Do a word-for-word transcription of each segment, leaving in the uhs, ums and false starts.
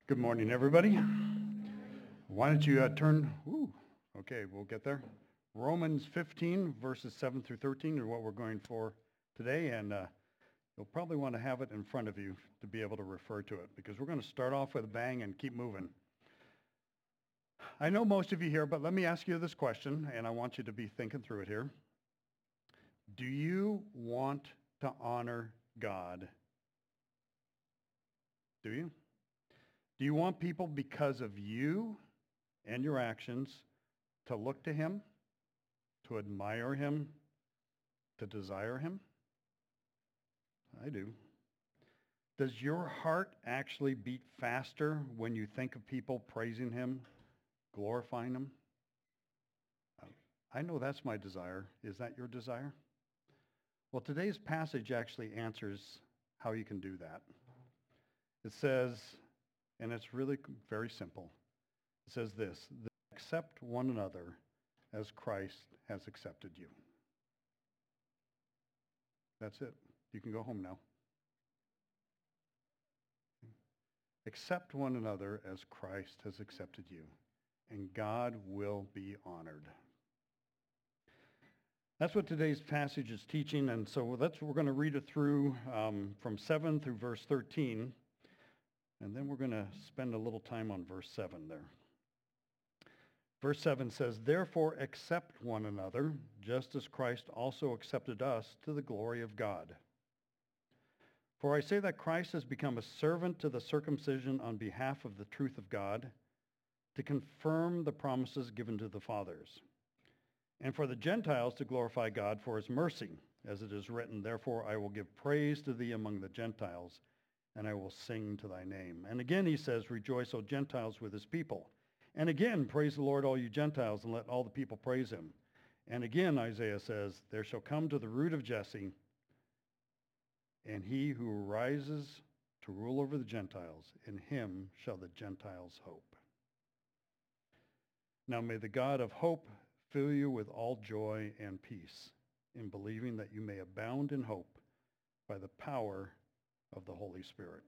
Good morning, everybody. Why don't you uh, turn, ooh, okay, we'll get there. Romans fifteen, verses seven through thirteen are what we're going for today, and uh, you'll probably want to have it in front of you to be able to refer to it, because we're going to start off with a bang and keep moving. I know most of you here, but let me ask you this question, and I want you to be thinking through it here. Do you want to honor God? Do you? Do you want people, because of you and your actions, to look to him, to admire him, to desire him? I do. Does your heart actually beat faster when you think of people praising him, glorifying him? I know that's my desire. Is that your desire? Well, today's passage actually answers how you can do that. It says, and it's really very simple. It says this, accept one another as Christ has accepted you. That's it. You can go home now. Accept one another as Christ has accepted you, and God will be honored. That's what today's passage is teaching, and so that's we're going to read it through um, from seven through verse thirteen. And then we're going to spend a little time on verse seven there. Verse seven says, therefore accept one another, just as Christ also accepted us to the glory of God. For I say that Christ has become a servant to the circumcision on behalf of the truth of God, to confirm the promises given to the fathers, and for the Gentiles to glorify God for his mercy, as it is written, therefore I will give praise to thee among the Gentiles, and I will sing to thy name. And again he says, rejoice, O Gentiles, with his people. And again, praise the Lord, all you Gentiles, and let all the people praise him. And again, Isaiah says, there shall come to the root of Jesse, and he who rises to rule over the Gentiles, in him shall the Gentiles hope. Now may the God of hope fill you with all joy and peace, in believing that you may abound in hope by the power of the Holy Spirit.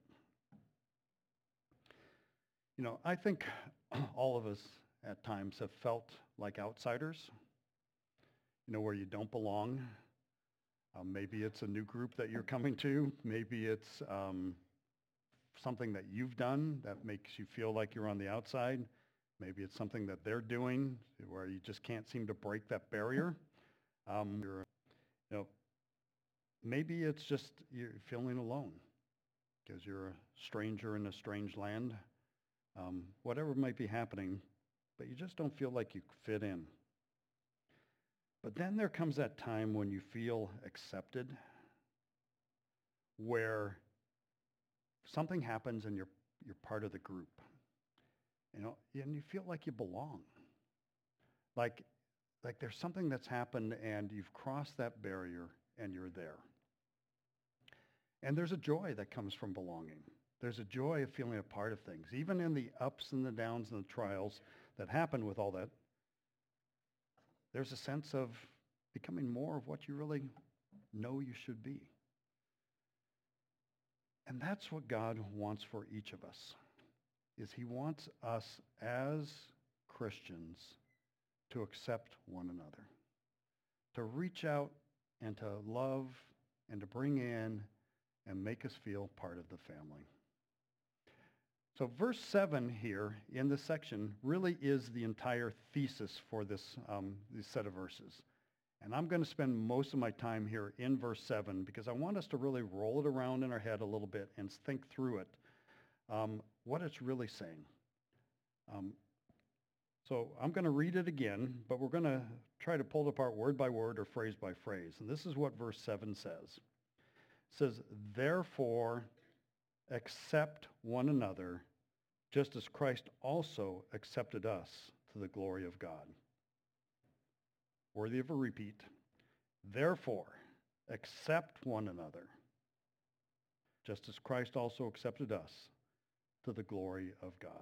You know, I think all of us at times have felt like outsiders, you know, where you don't belong. Um, maybe it's a new group that you're coming to. Maybe it's um, something that you've done that makes you feel like you're on the outside. Maybe it's something that they're doing where you just can't seem to break that barrier. Um, you're, you know, maybe it's just you're feeling alone because you're a stranger in a strange land. Um, whatever might be happening, but you just don't feel like you fit in. But then there comes that time when you feel accepted, where something happens and you're you're part of the group. You know, and you feel like you belong. Like, like there's something that's happened and you've crossed that barrier and you're there. And there's a joy that comes from belonging. There's a joy of feeling a part of things. Even in the ups and the downs and the trials that happen with all that, there's a sense of becoming more of what you really know you should be. And that's what God wants for each of us, is he wants us as Christians to accept one another, to reach out and to love and to bring in and make us feel part of the family. So verse seven here in this section really is the entire thesis for this, um, this set of verses. And I'm going to spend most of my time here in verse seven because I want us to really roll it around in our head a little bit and think through it, um, what it's really saying. Um, so I'm going to read it again, but we're going to try to pull it apart word by word or phrase by phrase. And this is what verse seven says. It says, therefore, accept one another, just as Christ also accepted us to the glory of God. Worthy of a repeat. Therefore, accept one another, just as Christ also accepted us to the glory of God.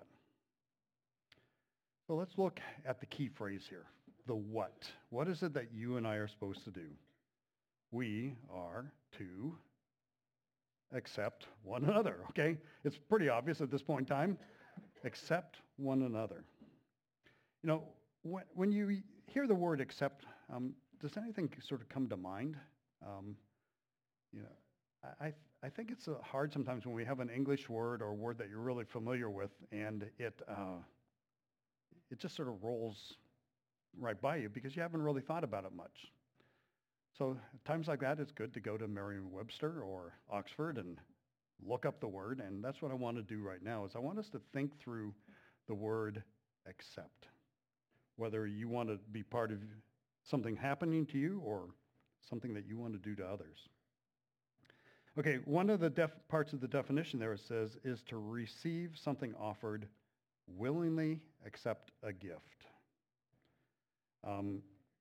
So let's look at the key phrase here, the what. What is it that you and I are supposed to do? We are to accept one another, okay? It's pretty obvious at this point in time. Accept one another. You know, when, when you hear the word accept, um, does anything sort of come to mind? Um, you know, I, I think it's uh, hard sometimes when we have an English word or a word that you're really familiar with and it, uh, it just sort of rolls right by you because you haven't really thought about it much. So at times like that, it's good to go to Merriam-Webster or Oxford and look up the word. And that's what I want to do right now is I want us to think through the word accept. Whether you want to be part of something happening to you or something that you want to do to others. Okay, one of the def- parts of the definition there it says is to receive something offered, willingly accept a gift. Um,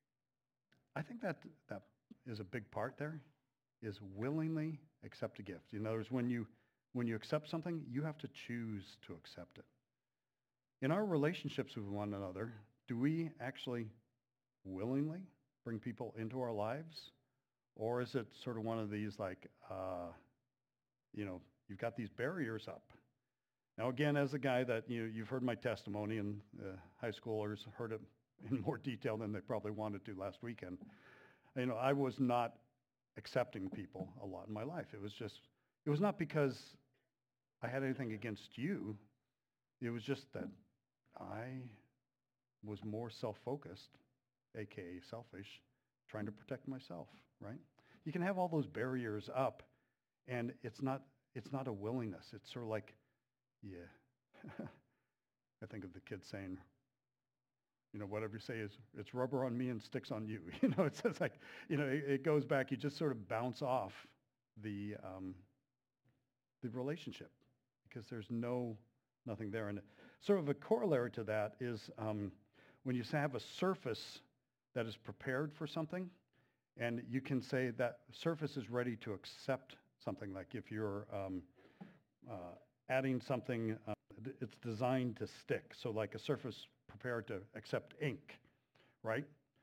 I think that that is a big part there, is willingly accept a gift. In other words, when you, when you accept something, you have to choose to accept it. In our relationships with one another, do we actually willingly bring people into our lives? Or is it sort of one of these like, uh, you know, you've got these barriers up. Now again, as a guy that, you know, you've heard my testimony and uh, high schoolers heard it in more detail than they probably wanted to last weekend. You know, I was not accepting people a lot in my life. It was just, it was not because I had anything against you. It was just that I was more self-focused, A K A selfish, trying to protect myself, right? You can have all those barriers up and it's not, it's not a willingness. It's sort of like, yeah, I think of the kids saying, you know, whatever you say is, it's rubber on me and sticks on you. You know, it's just like, you know, it, it goes back, you just sort of bounce off the, um, the relationship because there's no, nothing there. And sort of a corollary to that is um, when you have a surface that is prepared for something and you can say that surface is ready to accept something, like if you're um, uh, adding something, uh, it's designed to stick. So like a surface prepared to accept ink, right?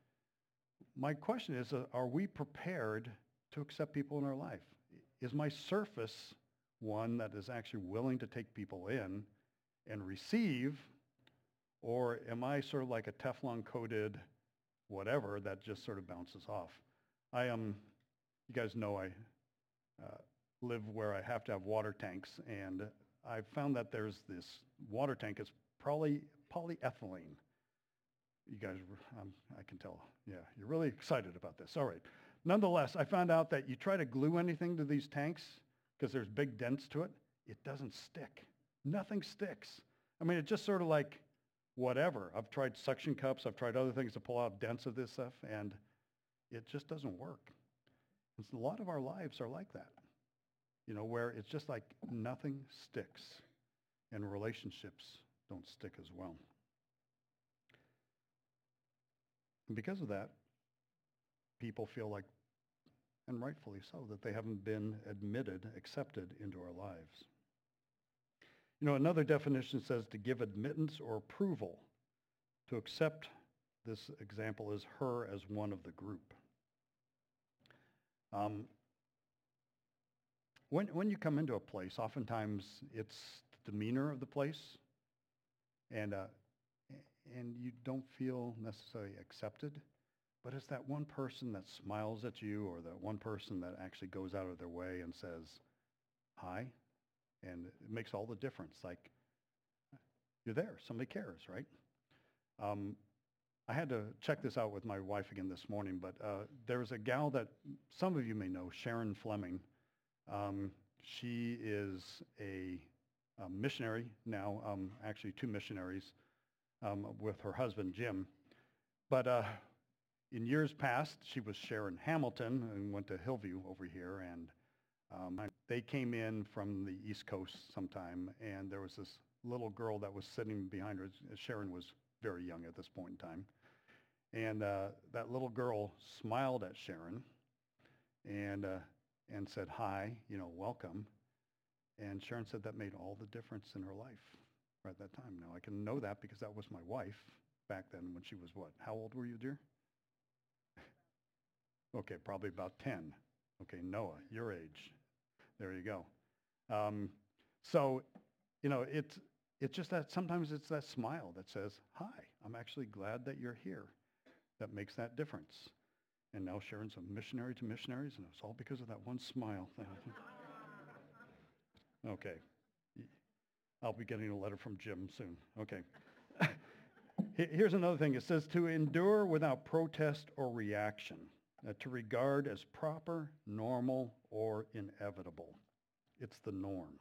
My question is, uh, are we prepared to accept people in our life? Is my surface one that is actually willing to take people in and receive, or am I sort of like a Teflon coated whatever that just sort of bounces off? I am, um, you guys know I uh, live where I have to have water tanks, and I've found that there's this water tank is probably polyethylene. You guys, um, I can tell, yeah, you're really excited about this. All right. Nonetheless, I found out that you try to glue anything to these tanks because there's big dents to it, it doesn't stick. Nothing sticks. I mean, it's just sort of like whatever. I've tried suction cups. I've tried other things to pull out dents of this stuff, and it just doesn't work. And a lot of our lives are like that, you know, where it's just like nothing sticks, and relationships don't stick as well. And because of that, people feel like, and rightfully so, that they haven't been admitted, accepted into our lives. You know, another definition says to give admittance or approval. To accept, this example is her as one of the group. Um, when, when you come into a place, oftentimes it's the demeanor of the place, and, uh, and you don't feel necessarily accepted, but it's that one person that smiles at you, or that one person that actually goes out of their way and says, hi, and it makes all the difference. Like, you're there, somebody cares, right? Um, I had to check this out with my wife again this morning, but uh, there's a gal that some of you may know, Sharon Fleming. Um, she is a, a missionary now, um, actually two missionaries um, with her husband, Jim. But uh, in years past, she was Sharon Hamilton and went to Hillview over here, and um, they came in from the East Coast sometime, and there was this little girl that was sitting behind her. Sharon was very young at this point in time. And uh, that little girl smiled at Sharon and, uh, and said, hi, you know, welcome. And Sharon said that made all the difference in her life right at that time. Now, I can know that because that was my wife back then when she was what? How old were you, dear? Okay, probably about ten. Okay, Noah, your age. There you go. Um, so, you know, it's, it's just that sometimes it's that smile that says, hi, I'm actually glad that you're here. That makes that difference. And now Sharon's a missionary to missionaries, and it's all because of that one smile. Okay. I'll be getting a letter from Jim soon. Okay. Here's another thing. It says to endure without protest or reaction, uh, to regard as proper, normal, or inevitable. It's the norm.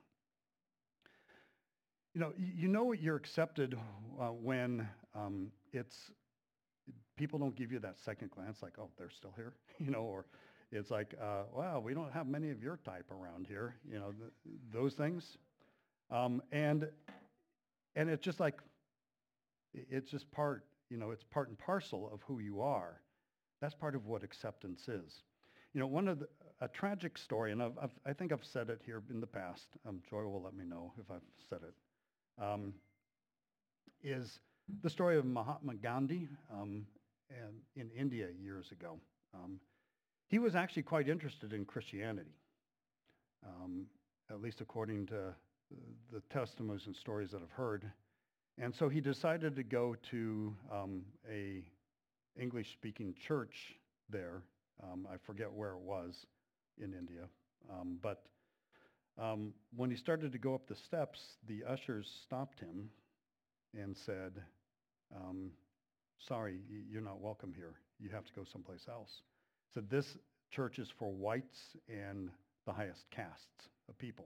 You know, you know you're accepted uh, when um, it's, people don't give you that second glance like, oh, they're still here, you know, or it's like, uh, wow, we don't have many of your type around here, you know, th- those things. Um, and and it's just like, it's just part, you know, it's part and parcel of who you are. That's part of what acceptance is. You know, one of the, a tragic story, and I've, I've, I think I've said it here in the past, um, Joy will let me know if I've said it, um, is the story of Mahatma Gandhi um, and in India years ago. Um, he was actually quite interested in Christianity, um, at least according to the testimonies and stories that I've heard. And so he decided to go to um, a English-speaking church there. Um, I forget where it was in India. Um, but um, when he started to go up the steps, the ushers stopped him and said, um, sorry, you're not welcome here. You have to go someplace else. So this church is for whites and the highest castes of people.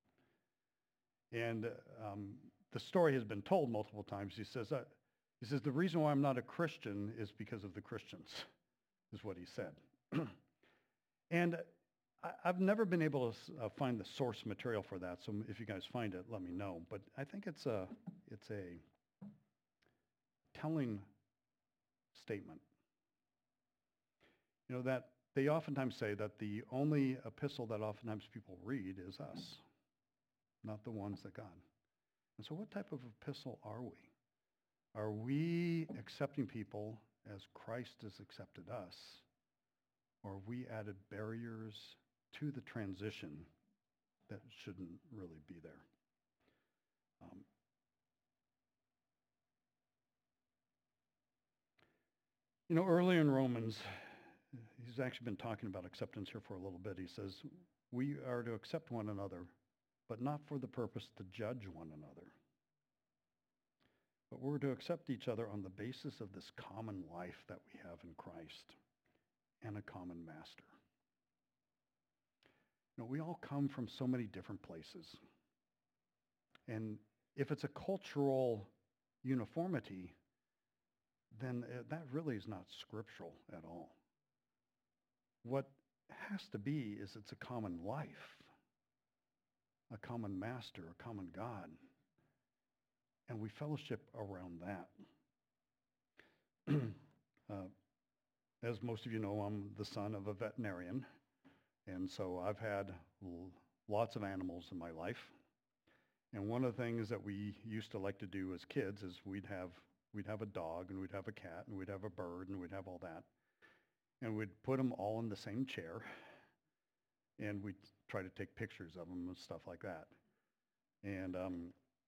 And um, the story has been told multiple times. He says, uh, he says, the reason why I'm not a Christian is because of the Christians, is what he said. And I, I've never been able to uh, find the source material for that. So if you guys find it, let me know. But I think it's a, it's a telling statement. You know, that they oftentimes say that the only epistle that oftentimes people read is us, not the ones that God. And so what type of epistle are we? Are we accepting people as Christ has accepted us? Or have we added barriers to the transition that shouldn't really be there? Um, you know, early in Romans, he's actually been talking about acceptance here for a little bit. He says, we are to accept one another, but not for the purpose to judge one another. But we're to accept each other on the basis of this common life that we have in Christ and a common master. You know, we all come from so many different places. And if it's a cultural uniformity, then that really is not scriptural at all. What has to be is it's a common life, a common master, a common God. And we fellowship around that. uh, as most of you know, I'm the son of a veterinarian. And so I've had l- lots of animals in my life. And one of the things that we used to like to do as kids is we'd have, we'd have a dog and we'd have a cat and we'd have a bird and we'd have all that. And we'd put them all in the same chair. And we'd try to take pictures of them and stuff like that. And um,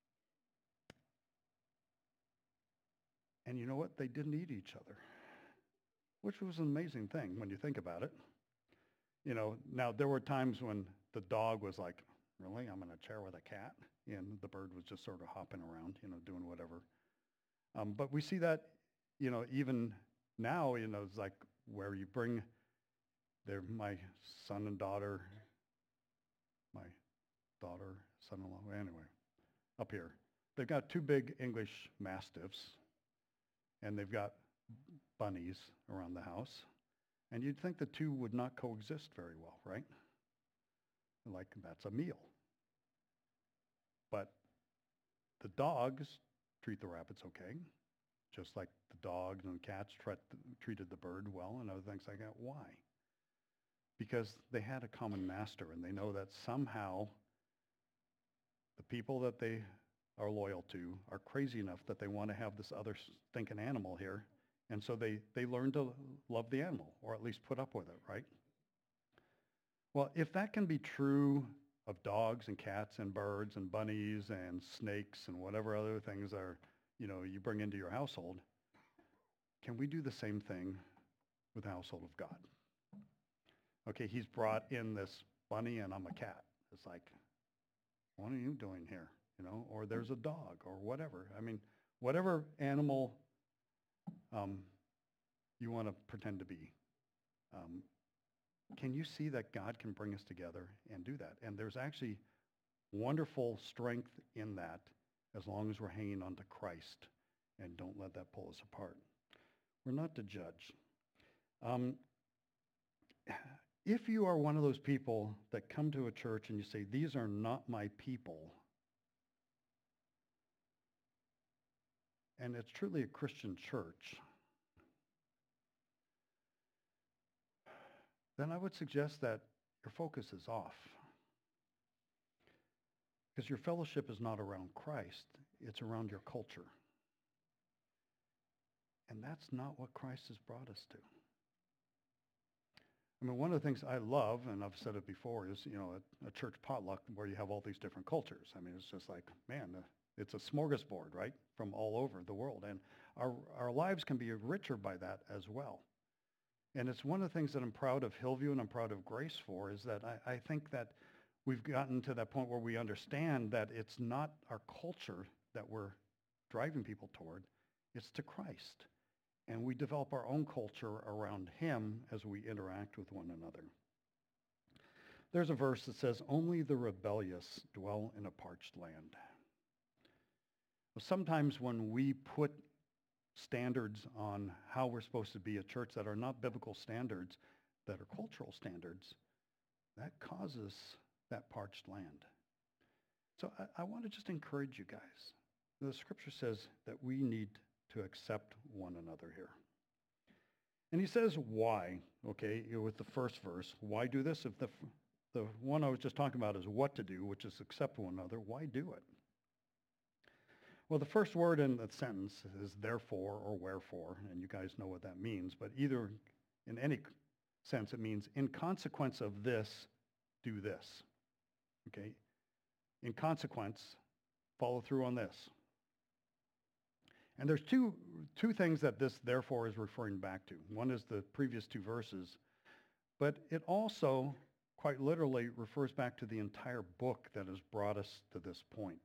And you know what? They didn't eat each other, which was an amazing thing when you think about it. You know, now there were times when the dog was like, really, I'm in a chair with a cat? And the bird was just sort of hopping around, you know, doing whatever. Um, but we see that, you know, even now, you know, it's like where you bring their, my son and daughter, my daughter, son-in-law, anyway, up here. They've got two big English Mastiffs. And they've got bunnies around the house. And you'd think the two would not coexist very well, right? Like, that's a meal. But the dogs treat the rabbits okay, just like the dogs and the cats tre- treated the bird well and other things like that. Why? Because they had a common master, and they know that somehow the people that they are loyal to are crazy enough that they want to have this other stinking animal here. And so they, they learn to love the animal, or at least put up with it, right? Well, if that can be true of dogs and cats and birds and bunnies and snakes and whatever other things are, you know, you bring into your household, can we do the same thing with the household of God? Okay, he's brought in this bunny and I'm a cat. It's like, what are you doing here? You know, or there's a dog or whatever. I mean, whatever animal um, you want to pretend to be. Um, can you see that God can bring us together and do that? And there's actually wonderful strength in that as long as we're hanging on to Christ and don't let that pull us apart. We're not to judge. Um, if you are one of those people that come to a church and you say, these are not my people, and it's truly a Christian church, then I would suggest that your focus is off. Because your fellowship is not around Christ, it's around your culture. And that's not what Christ has brought us to. I mean, one of the things I love, and I've said it before, is, you know, a, a church potluck where you have all these different cultures. I mean, it's just like, man, uh, it's a smorgasbord, right, from all over the world. And our, our lives can be richer by that as well. And it's one of the things that I'm proud of Hillview and I'm proud of Grace for, is that I, I think that we've gotten to that point where we understand that it's not our culture that we're driving people toward, it's to Christ. And we develop our own culture around him as we interact with one another. There's a verse that says, only the rebellious dwell in a parched land. Sometimes when we put standards on how we're supposed to be a church that are not biblical standards, that are cultural standards, that causes that parched land. So I, I want to just encourage you guys. The scripture says that we need to accept one another here. And he says why, okay, with the first verse. Why do this? If the, the one I was just talking about is what to do, which is accept one another, why do it? Well, the first word in the sentence is therefore or wherefore, and you guys know what that means, but either in any sense it means in consequence of this, do this. Okay? In consequence, follow through on this. And there's two, two things that this therefore is referring back to. One is the previous two verses, but it also quite literally refers back to the entire book that has brought us to this point.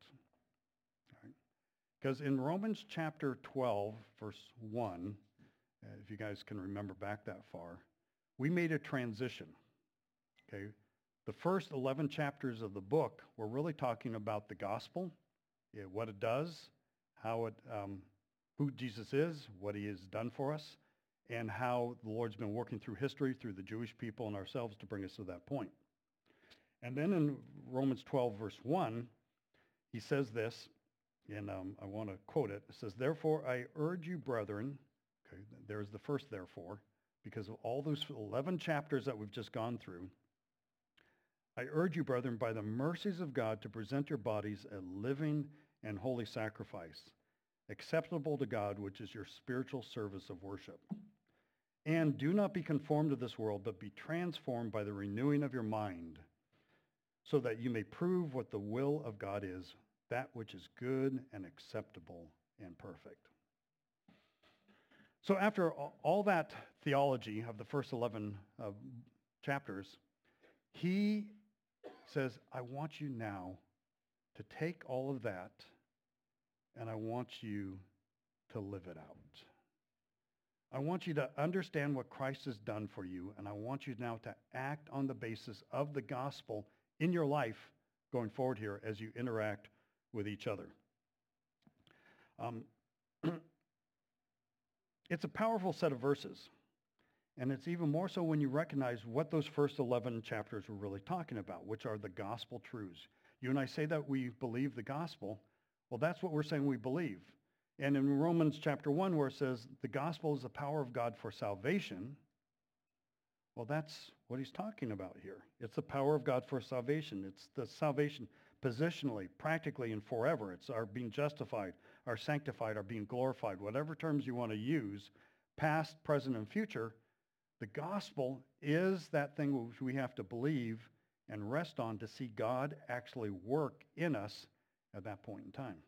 Because in Romans chapter twelve, verse one, if you guys can remember back that far, we made a transition. Okay, the first eleven chapters of the book were really talking about the gospel, yeah, what it does, how it, um, who Jesus is, what he has done for us, and how the Lord's been working through history, through the Jewish people and ourselves to bring us to that point. And then in Romans twelve, verse one, he says this, and um, I want to quote it. It says, therefore, I urge you, brethren, okay, there's the first therefore, because of all those eleven chapters that we've just gone through, I urge you, brethren, by the mercies of God, to present your bodies a living and holy sacrifice, acceptable to God, which is your spiritual service of worship. And do not be conformed to this world, but be transformed by the renewing of your mind, so that you may prove what the will of God is, that which is good and acceptable and perfect. So after all that theology of the first eleven uh, chapters, he says, I want you now to take all of that and I want you to live it out. I want you to understand what Christ has done for you, and I want you now to act on the basis of the gospel in your life going forward here as you interact with each other. Um, it's a powerful set of verses, and it's even more so when you recognize what those first eleven chapters were really talking about, which are the gospel truths. You and I say that we believe the gospel. Well, that's what we're saying we believe. And in Romans chapter one, where it says the gospel is the power of God for salvation, well, that's what he's talking about here. It's the power of God for salvation. It's the salvation positionally, practically, and forever. It's our being justified, our sanctified, our being glorified, whatever terms you want to use, past, present, and future. The gospel is that thing which we have to believe and rest on to see God actually work in us at that point in time.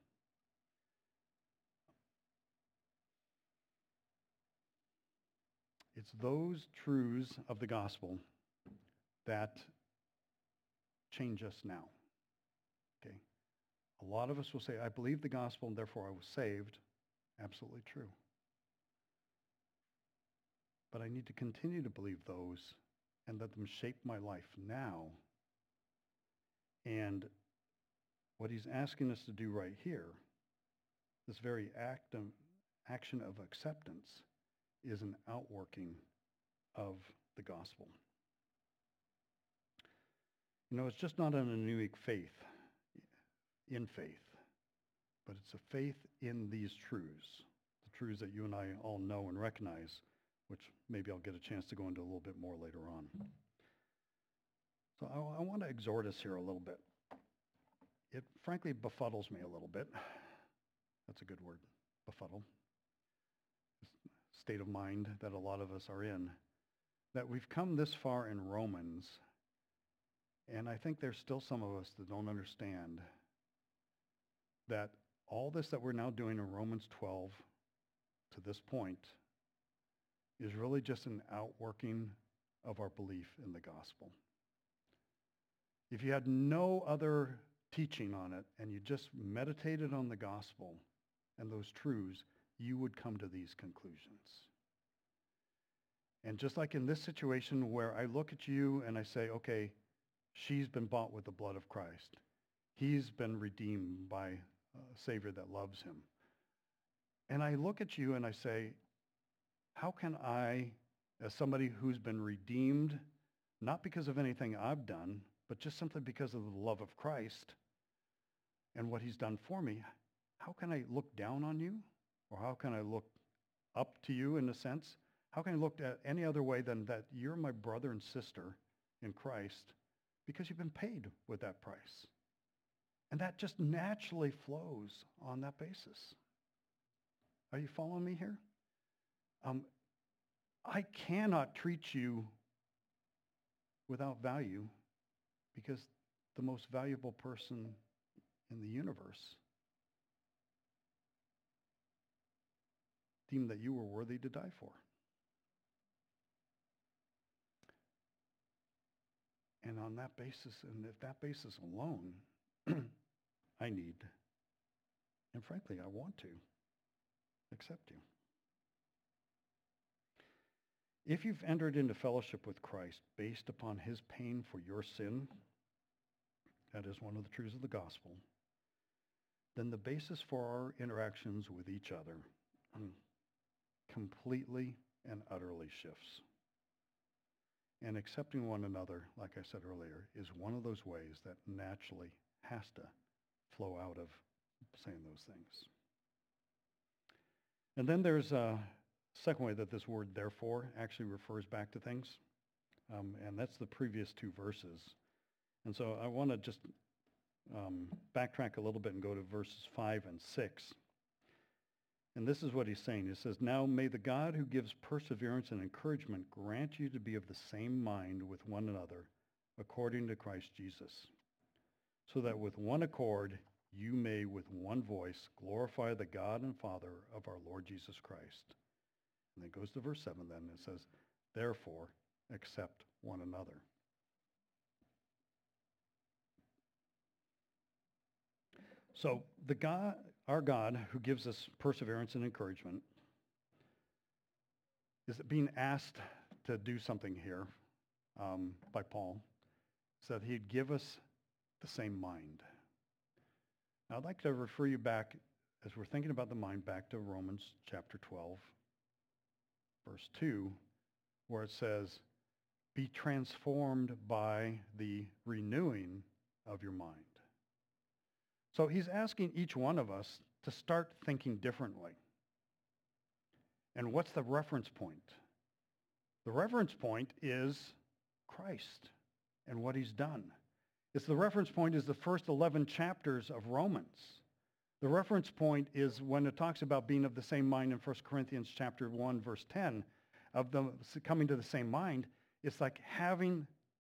It's those truths of the gospel that change us now. Okay? A lot of us will say, I believe the gospel and therefore I was saved. Absolutely true. But I need to continue to believe those and let them shape my life now. And what he's asking us to do right here, this very act of, action of acceptance, is an outworking of the gospel. You know, it's just not an anemic faith in faith, but it's a faith in these truths, the truths that you and I all know and recognize, which maybe I'll get a chance to go into a little bit more later on. So I, I want to exhort us here a little bit. It frankly befuddles me a little bit. That's a good word, befuddle. State of mind that a lot of us are in, that we've come this far in Romans, and I think there's still some of us that don't understand that all this that we're now doing in Romans twelve to this point is really just an outworking of our belief in the gospel. If you had no other teaching on it and you just meditated on the gospel and those truths, you would come to these conclusions. And just like in this situation where I look at you and I say, okay, she's been bought with the blood of Christ. He's been redeemed by a Savior that loves him. And I look at you and I say, how can I, as somebody who's been redeemed, not because of anything I've done, but just simply because of the love of Christ and what he's done for me, how can I look down on you? Or how can I look up to you in a sense? How can I look at any other way than that you're my brother and sister in Christ because you've been paid with that price? And that just naturally flows on that basis. Are you following me here? Um, I cannot treat you without value because the most valuable person in the universe deemed that you were worthy to die for. And on that basis, and if that basis alone, I need, and frankly, I want to accept you. If you've entered into fellowship with Christ based upon his pain for your sin, that is one of the truths of the gospel, then the basis for our interactions with each other completely and utterly shifts. And accepting one another, like I said earlier, is one of those ways that naturally has to flow out of saying those things. And then there's a second way that this word therefore actually refers back to things, um, and that's the previous two verses. And so I want to just um, backtrack a little bit and go to verses five and six. And this is what he's saying. He says, now may the God who gives perseverance and encouragement grant you to be of the same mind with one another according to Christ Jesus, so that with one accord you may with one voice glorify the God and Father of our Lord Jesus Christ. And then it goes to verse seven then, and it says, therefore accept one another. So the God, our God who gives us perseverance and encouragement is being asked to do something here um, by Paul, so that he'd give us the same mind. Now I'd like to refer you back, as we're thinking about the mind, back to Romans chapter twelve, verse two, where it says, be transformed by the renewing of your mind. So he's asking each one of us to start thinking differently. And what's the reference point? The reference point is Christ and what he's done. It's the reference point is the first eleven chapters of Romans. The reference point is when it talks about being of the same mind in First Corinthians chapter one, verse ten, of the coming to the same mind. It's like having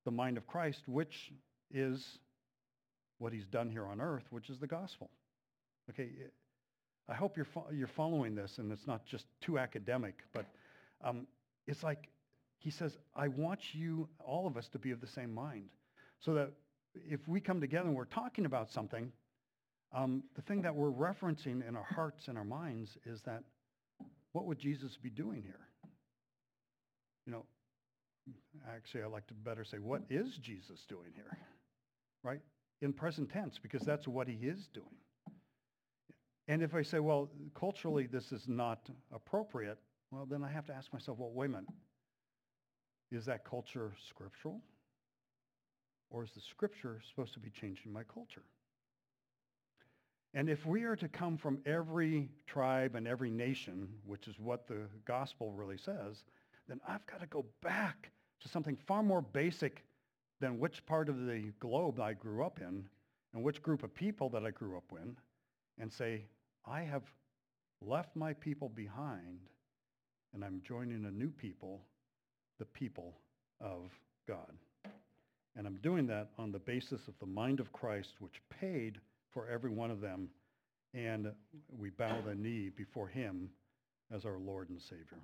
the mind of Christ, which is what he's done here on earth, which is the gospel. Okay, I hope you're fo- you're following this, and it's not just too academic, but um, it's like he says, I want you, all of us, to be of the same mind, so that if we come together and we're talking about something, um, the thing that we're referencing in our hearts and our minds is that, what would Jesus be doing here? You know, actually, I like to better say, what is Jesus doing here? Right? In present tense, because that's what he is doing. And if I say, well, culturally this is not appropriate, well, then I have to ask myself, well, wait a minute. Is that culture scriptural? Or is the scripture supposed to be changing my culture? And if we are to come from every tribe and every nation, which is what the gospel really says, then I've got to go back to something far more basic than which part of the globe I grew up in and which group of people that I grew up in, and say, I have left my people behind and I'm joining a new people, the people of God. And I'm doing that on the basis of the mind of Christ, which paid for every one of them, and we bow the knee before him as our Lord and Savior.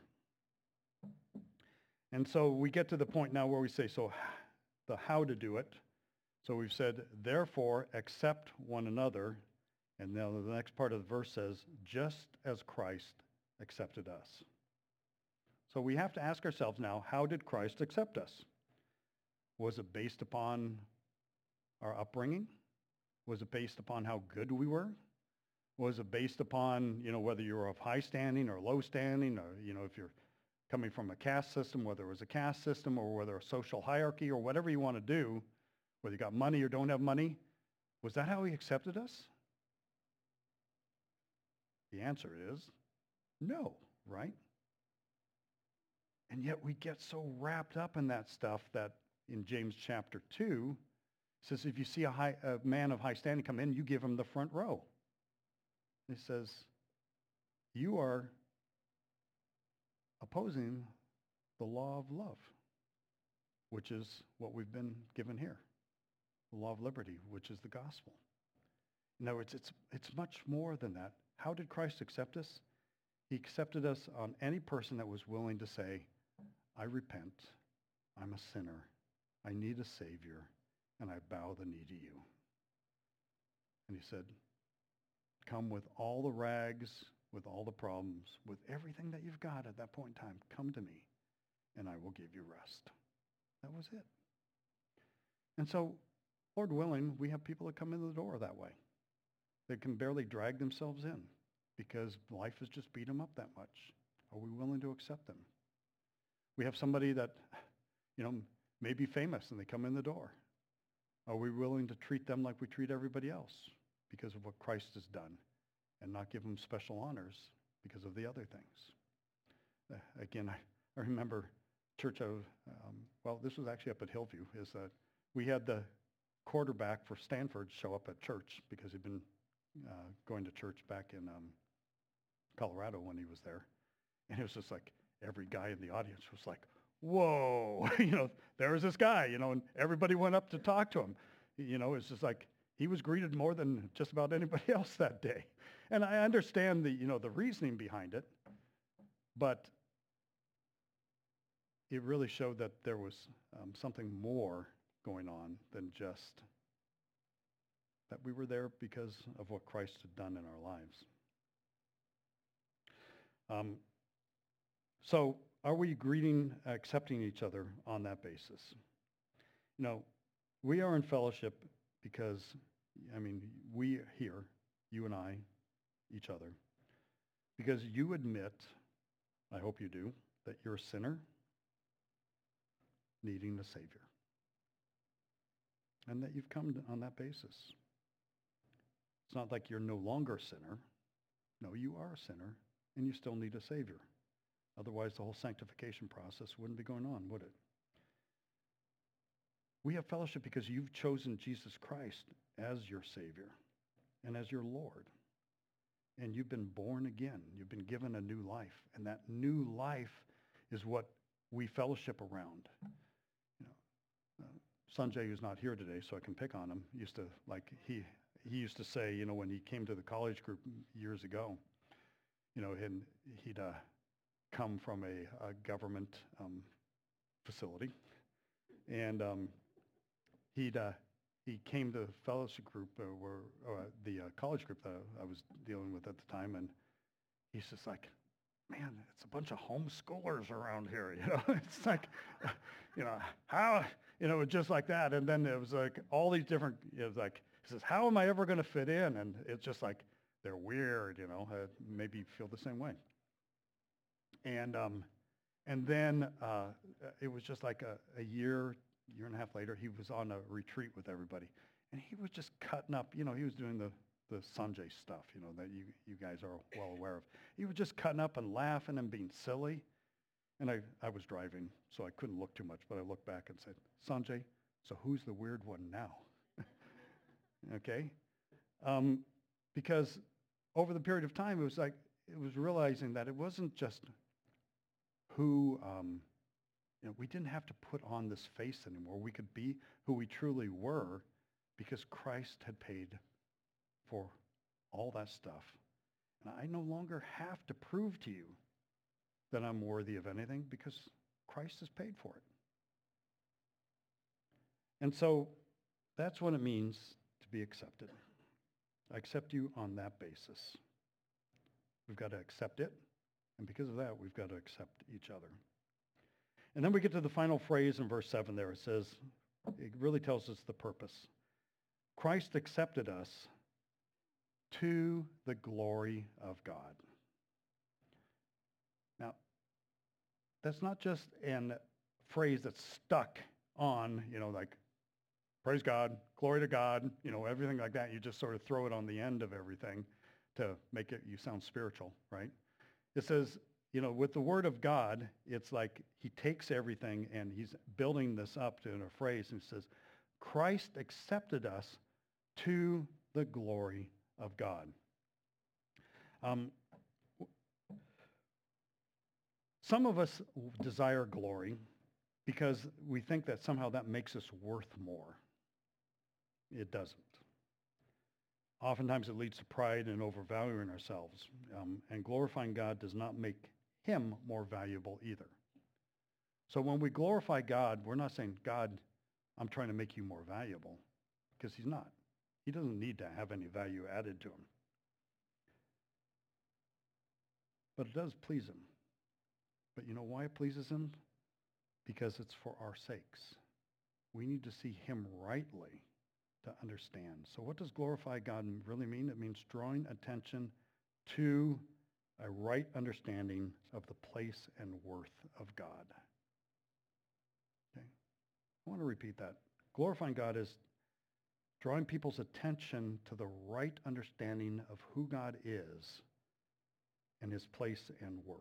And so we get to the point now where we say, so the how to do it. So we've said, therefore, accept one another. And now the next part of the verse says, just as Christ accepted us. So we have to ask ourselves now, how did Christ accept us? Was it based upon our upbringing? Was it based upon how good we were? Was it based upon, you know, whether you were of high standing or low standing, or, you know, if you're coming from a caste system, whether it was a caste system or whether a social hierarchy or whatever you want to do, whether you got money or don't have money? Was that how he accepted us? The answer is no, right? And yet we get so wrapped up in that stuff that in James chapter two, it says if you see a, high, a man of high standing come in, you give him the front row. It says you are opposing the law of love, which is what we've been given here. The law of liberty, which is the gospel. In other words, it's, it's much more than that. How did Christ accept us? He accepted us on any person that was willing to say, I repent, I'm a sinner, I need a Savior, and I bow the knee to you. And he said, come with all the rags, with all the problems, with everything that you've got at that point in time, come to me, and I will give you rest. That was it. And so, Lord willing, we have people that come in the door that way. They can barely drag themselves in because life has just beat them up that much. Are we willing to accept them? We have somebody that, you know, may be famous and they come in the door. Are we willing to treat them like we treat everybody else because of what Christ has done and not give them special honors because of the other things? Uh, again, I, I remember church of, um, well, this was actually up at Hillview, is that we had the quarterback for Stanford show up at church because he'd been uh, going to church back in um, Colorado when he was there. And it was just like every guy in the audience was like, whoa, you know, there was this guy, you know, and everybody went up to talk to him. You know, it's just like he was greeted more than just about anybody else that day. And I understand the, you know, the reasoning behind it, but it really showed that there was um, something more going on than just that we were there because of what Christ had done in our lives. Um, so are we greeting, accepting each other on that basis? You know, we are in fellowship because, I mean, we here, you and I, each other, because you admit, I hope you do, that you're a sinner needing a Savior. And that you've come on that basis. It's not like you're no longer a sinner. No, you are a sinner, and you still need a Savior. Otherwise, the whole sanctification process wouldn't be going on, would it? We have fellowship because you've chosen Jesus Christ as your Savior and as your Lord. And you've been born again. You've been given a new life. And that new life is what we fellowship around. You know, uh, Sanjay, who's not here today, so I can pick on him, used to, like, he, he used to say, you know, when he came to the college group years ago, you know, and he'd uh, come from a, a government um, facility, and um, he'd uh, he came to the fellowship group, uh, where uh, the uh, college group that I was dealing with at the time, and he's just like, man, it's a bunch of homeschoolers around here, you know. It's like, you know, how, you know, just like that. And then it was like all these different, it was like, he says, how am I ever going to fit in? And it's just like, they're weird, you know, uh, maybe you feel the same way. And um, and then uh, it was just like a, a year, year and a half later, he was on a retreat with everybody. And he was just cutting up, you know, he was doing the the Sanjay stuff, you know, that you, you guys are well aware of. He was just cutting up and laughing and being silly. And I, I was driving, so I couldn't look too much, but I looked back and said, Sanjay, so who's the weird one now? Okay? Um, because over the period of time, it was like, it was realizing that it wasn't just who, um, you know, we didn't have to put on this face anymore. We could be who we truly were because Christ had paid for all that stuff. And I no longer have to prove to you that I'm worthy of anything because Christ has paid for it. And so that's what it means to be accepted. I accept you on that basis. We've got to accept it. And because of that, we've got to accept each other. And then we get to the final phrase in verse seven there. It says, it really tells us the purpose. Christ accepted us to the glory of God. Now, that's not just a phrase that's stuck on, you know, like, praise God, glory to God, you know, everything like that. You just sort of throw it on the end of everything to make it, you sound spiritual, right? It says, you know, with the word of God, it's like he takes everything and he's building this up to a phrase and says, Christ accepted us to the glory of God. Um, some of us desire glory because we think that somehow that makes us worth more. It doesn't. Oftentimes it leads to pride and overvaluing ourselves. Um, and glorifying God does not make him more valuable either. So when we glorify God, we're not saying, God, I'm trying to make you more valuable, because he's not. He doesn't need to have any value added to him. But it does please him. But you know why it pleases him? Because it's for our sakes. We need to see him rightly to understand. So what does glorify God really mean? It means drawing attention to a right understanding of the place and worth of God. Okay? I want to repeat that. Glorifying God is drawing people's attention to the right understanding of who God is and his place and worth.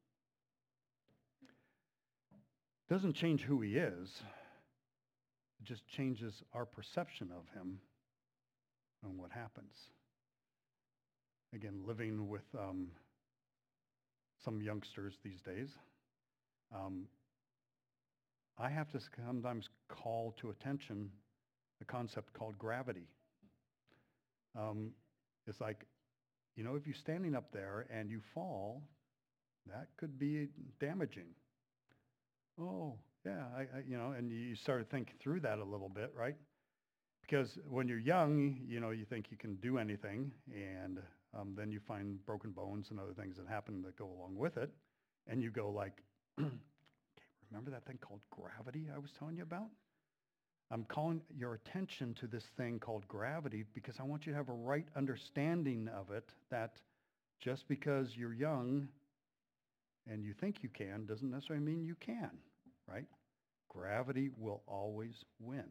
It doesn't change who he is. It just changes our perception of him and what happens. Again, living with um, some youngsters these days, um, I have to sometimes call to attention a concept called gravity. Um, it's like, you know, if you're standing up there and you fall, that could be damaging. Oh, yeah, I, I, you know, and you start to think through that a little bit, right? Because when you're young, you know, you think you can do anything, and um, then you find broken bones and other things that happen that go along with it, and you go like, okay, remember that thing called gravity I was telling you about? I'm calling your attention to this thing called gravity because I want you to have a right understanding of it, that just because you're young and you think you can doesn't necessarily mean you can, right? Gravity will always win.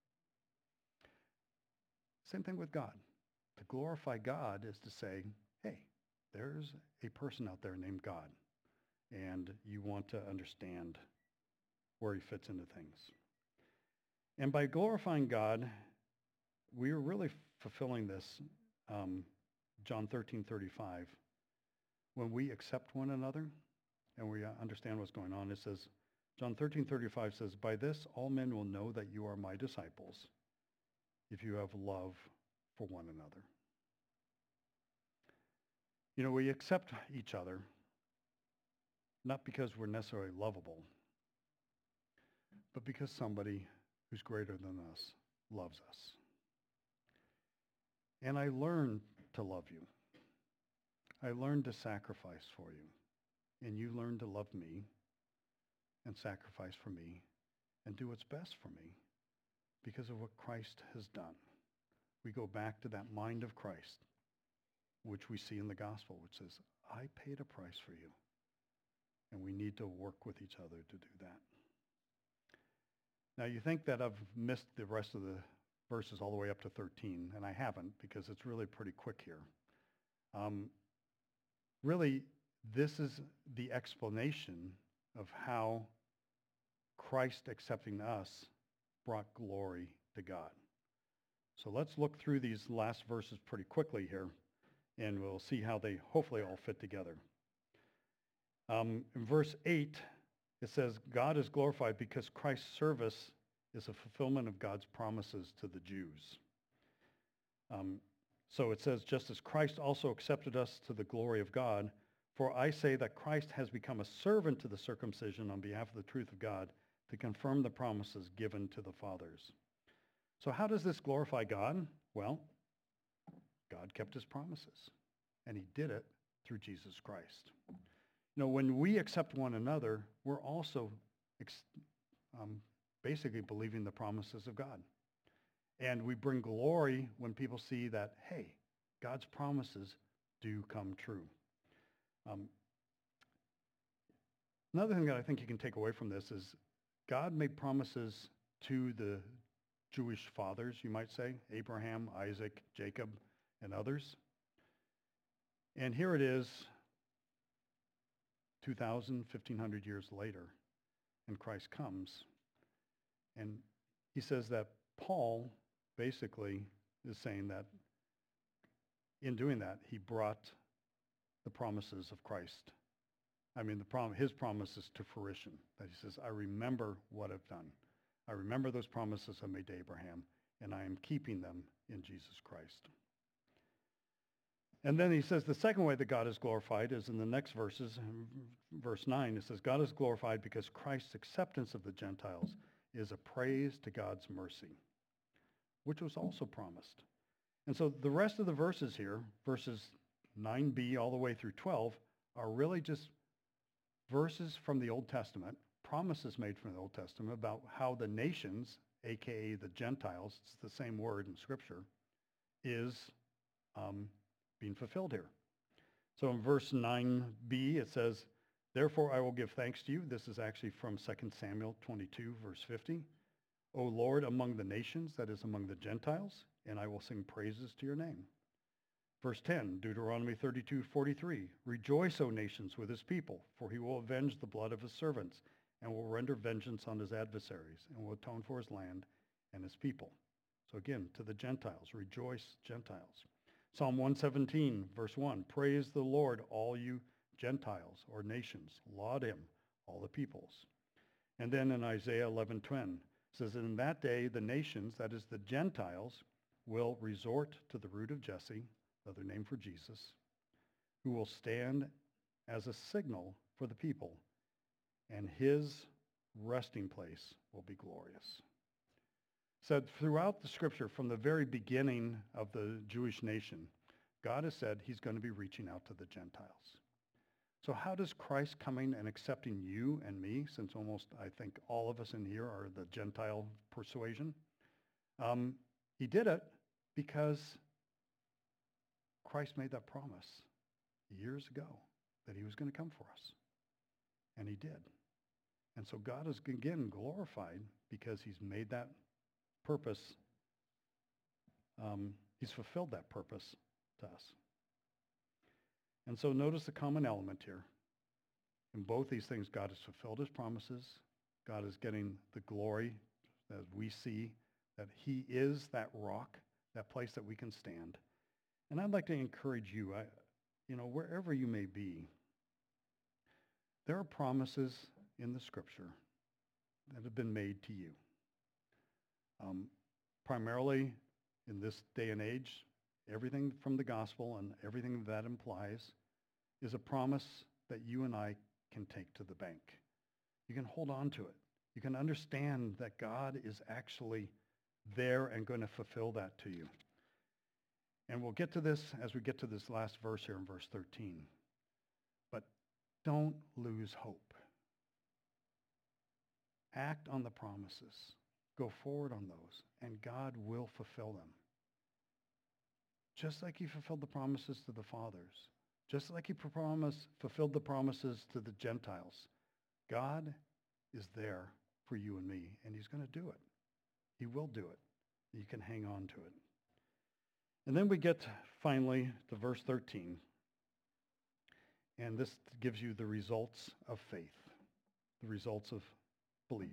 Same thing with God. To glorify God is to say, hey, there's a person out there named God, and you want to understand where he fits into things. And by glorifying God, we are really fulfilling this, um, John thirteen thirty-five. When we accept one another and we understand what's going on, it says, John thirteen thirty-five says, "By this all men will know that you are my disciples, if you have love for one another." You know, we accept each other, not because we're necessarily lovable, but because somebody who's greater than us loves us. And I learned to love you. I learned to sacrifice for you. And you learned to love me and sacrifice for me and do what's best for me because of what Christ has done. We go back to that mind of Christ, which we see in the gospel, which says, I paid a price for you. And we need to work with each other to do that. Now, you think that I've missed the rest of the verses all the way up to thirteen, and I haven't, because it's really pretty quick here. Um, really, this is the explanation of how Christ accepting us brought glory to God. So let's look through these last verses pretty quickly here, and we'll see how they hopefully all fit together. Um, in verse eight, it says, God is glorified because Christ's service is a fulfillment of God's promises to the Jews. Um, so it says, just as Christ also accepted us to the glory of God, for I say that Christ has become a servant to the circumcision on behalf of the truth of God to confirm the promises given to the fathers. So how does this glorify God? Well, God kept his promises, and he did it through Jesus Christ. You know, when we accept one another, we're also ex- um, basically believing the promises of God. And we bring glory when people see that, hey, God's promises do come true. Um, another thing that I think you can take away from this is God made promises to the Jewish fathers, you might say, Abraham, Isaac, Jacob, and others. And here it is, two thousand, fifteen hundred years later, and Christ comes. And he says that Paul basically is saying that in doing that, he brought the promises of Christ. I mean, the prom- his promises to fruition. That he says, I remember what I've done. I remember those promises I made to Abraham, and I am keeping them in Jesus Christ. And then he says the second way that God is glorified is in the next verses. Verse nine, it says, God is glorified because Christ's acceptance of the Gentiles is a praise to God's mercy, which was also promised. And so the rest of the verses here, verses nine b all the way through twelve, are really just verses from the Old Testament, promises made from the Old Testament about how the nations, aka the Gentiles, it's the same word in Scripture, is um, being fulfilled here. So in verse nine b, it says, therefore I will give thanks to you. This is actually from Second Samuel twenty-two, verse fifty. O Lord, among the nations, that is among the Gentiles, and I will sing praises to your name. Verse ten, Deuteronomy thirty-two, forty-three. Rejoice, O nations, with his people, for he will avenge the blood of his servants, and will render vengeance on his adversaries, and will atone for his land and his people. So again, to the Gentiles, rejoice, Gentiles. Psalm one seventeen, verse one, praise the Lord, all you Gentiles or nations. Laud him, all the peoples. And then in Isaiah eleven ten, it says, in that day the nations, that is the Gentiles, will resort to the root of Jesse, another name for Jesus, who will stand as a signal for the people, and his resting place will be glorious. So throughout the scripture, from the very beginning of the Jewish nation, God has said he's going to be reaching out to the Gentiles. So how does Christ coming and accepting you and me, since almost I think all of us in here are the Gentile persuasion, um, he did it because Christ made that promise years ago that he was going to come for us. And he did. And so God is again glorified because he's made that purpose, um, he's fulfilled that purpose to us. And so notice the common element here. In both these things, God has fulfilled his promises. God is getting the glory as we see that he is that rock, that place that we can stand. And I'd like to encourage you, I, you know, wherever you may be, there are promises in the scripture that have been made to you. Um, primarily in this day and age, everything from the gospel and everything that implies is a promise that you and I can take to the bank. You can hold on to it. You can understand that God is actually there and going to fulfill that to you. And we'll get to this as we get to this last verse here in verse thirteen. But don't lose hope. Act on the promises. Go forward on those, and God will fulfill them. Just like he fulfilled the promises to the fathers. Just like he promised, fulfilled the promises to the Gentiles. God is there for you and me, and he's going to do it. He will do it. You can hang on to it. And then we get finally to verse thirteen. And this gives you the results of faith, the results of belief.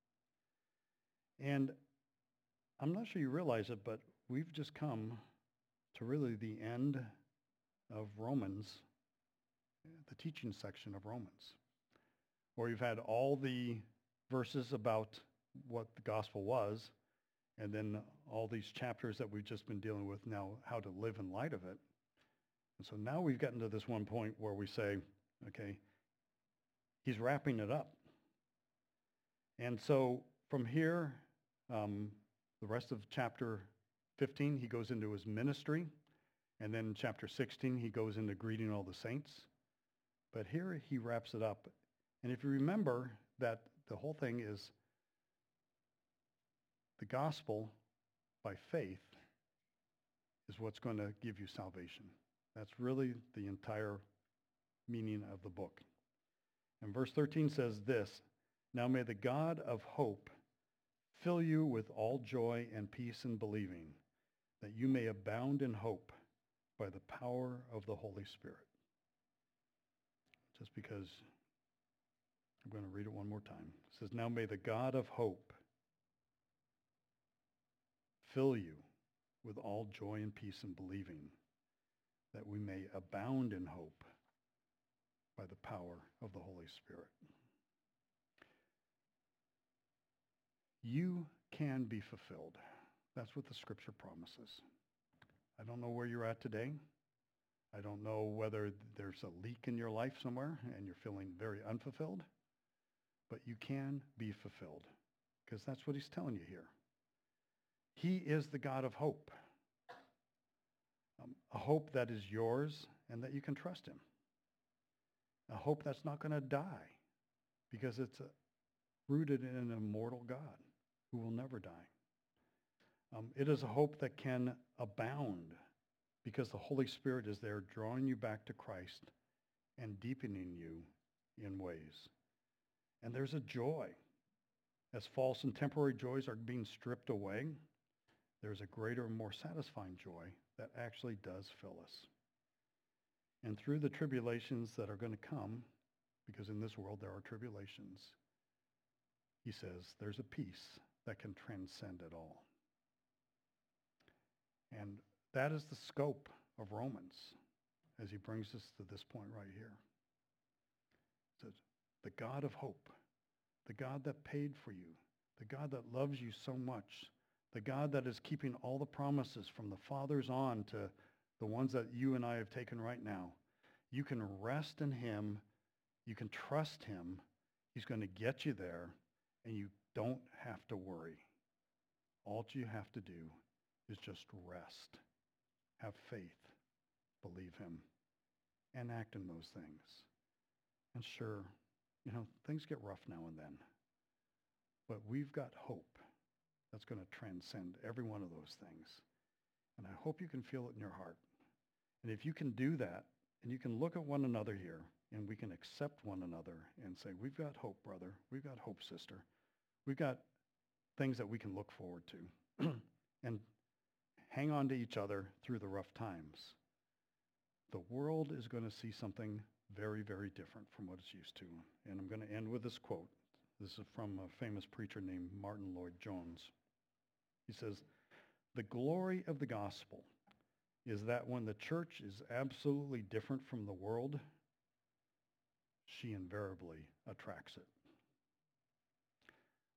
And I'm not sure you realize it, but we've just come to really the end of Romans, the teaching section of Romans, where you've had all the verses about what the gospel was, and then all these chapters that we've just been dealing with now, how to live in light of it. And so now we've gotten to this one point where we say, okay, he's wrapping it up. And so from here, um, the rest of chapter fifteen, he goes into his ministry. And then chapter sixteen, he goes into greeting all the saints. But here he wraps it up. And if you remember that the whole thing is the gospel by faith is what's going to give you salvation. That's really the entire meaning of the book. And verse thirteen says this, "Now may the God of hope fill you with all joy and peace in believing, that you may abound in hope by the power of the Holy Spirit." Just because I'm going to read it one more time. It says, "Now may the God of hope fill you with all joy and peace in believing, that we may abound in hope by the power of the Holy Spirit." You can be fulfilled. That's what the scripture promises. I don't know where you're at today. I don't know whether there's a leak in your life somewhere and you're feeling very unfulfilled, but you can be fulfilled because that's what he's telling you here. He is the God of hope, um, a hope that is yours and that you can trust him, a hope that's not going to die because it's uh, rooted in an immortal God who will never die. Um, it is a hope that can abound because the Holy Spirit is there drawing you back to Christ and deepening you in ways. And there's a joy. As false and temporary joys are being stripped away, there's a greater and more satisfying joy that actually does fill us. And through the tribulations that are going to come, because in this world there are tribulations, he says there's a peace that can transcend it all. And that is the scope of Romans as he brings us to this point right here. It says, the God of hope, the God that paid for you, the God that loves you so much, the God that is keeping all the promises from the fathers on to the ones that you and I have taken right now. You can rest in him. You can trust him. He's going to get you there, and you don't have to worry. All you have to do is just rest, have faith, believe him, and act in those things. And sure, you know, things get rough now and then, but we've got hope that's going to transcend every one of those things. And I hope you can feel it in your heart. And if you can do that, and you can look at one another here, and we can accept one another and say, we've got hope, brother. We've got hope, sister. We've got things that we can look forward to. And hang on to each other through the rough times. The world is going to see something very, very different from what it's used to. And I'm going to end with this quote. This is from a famous preacher named Martin Lloyd-Jones. He says, "The glory of the gospel is that when the church is absolutely different from the world, she invariably attracts it."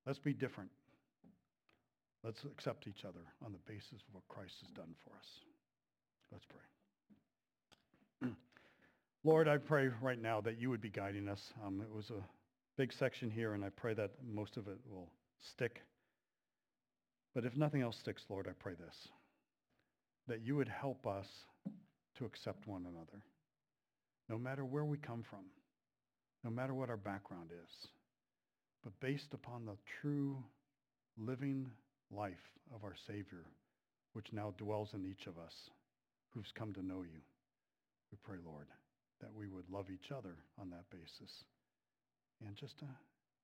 Let's be different. Let's accept each other on the basis of what Christ has done for us. Let's pray. Lord, I pray right now that you would be guiding us. Um, it was a big section here, and I pray that most of it will stick. But if nothing else sticks, Lord, I pray this, that you would help us to accept one another, no matter where we come from, no matter what our background is, but based upon the true living life of our Savior, which now dwells in each of us who's come to know you. We pray, Lord, that we would love each other on that basis and just uh,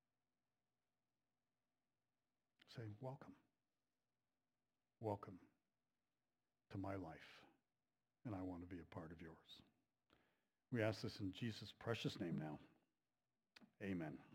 say, welcome. Welcome to my life, and I want to be a part of yours. We ask this in Jesus' precious name now. Amen.